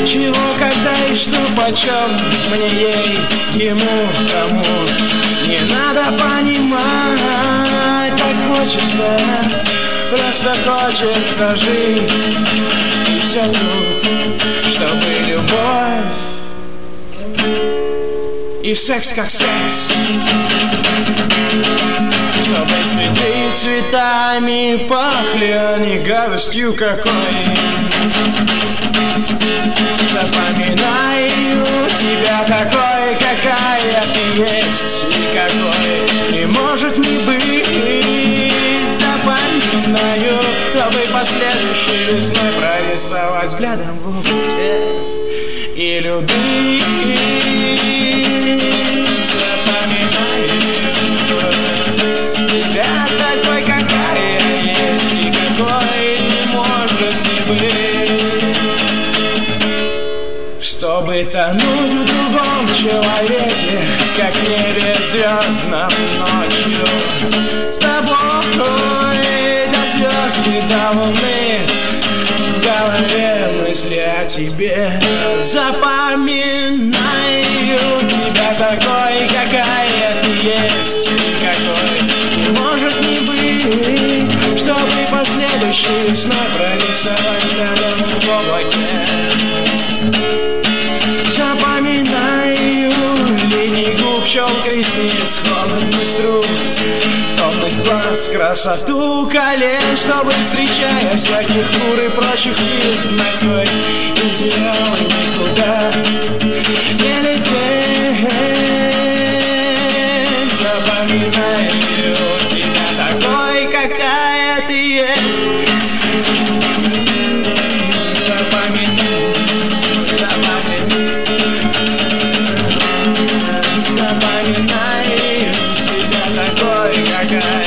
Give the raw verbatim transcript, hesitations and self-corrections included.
чего, когда и что, почем, мне, ей, ему, кому. Не надо понимать, так хочется, просто хочется жить. И все тут, чтобы любовь и секс как секс, чтобы цветы цветами пахли, а не гадостью какой. Запоминаю тебя такой, какая ты есть, и какой не может не быть. Запоминаю, чтобы последующей весной прорисовать взглядом в облаке и любить. Запоминаю тебя такой, какая есть, и какой не может не быть. Чтобы тонуть в другом человеке, как в небе звездном ночью, с тобой до звезд и до луны, в голове мысли о тебе. Запоминаю тебя такой, какая ты есть, и какой не может не быть, чтобы последующей весной прорисовать взглядом в облаке. Запоминаю линии губ, щелк ресниц, холодный струк, томность глаз, красоту колен, чтобы, встречая всяких кур и прочих птиц, знать свой идеал и никуда не лететь. Запоминаю тебя такой, какая ты есть. Запоминаю, запоминаю, запоминаю тебя такой, какая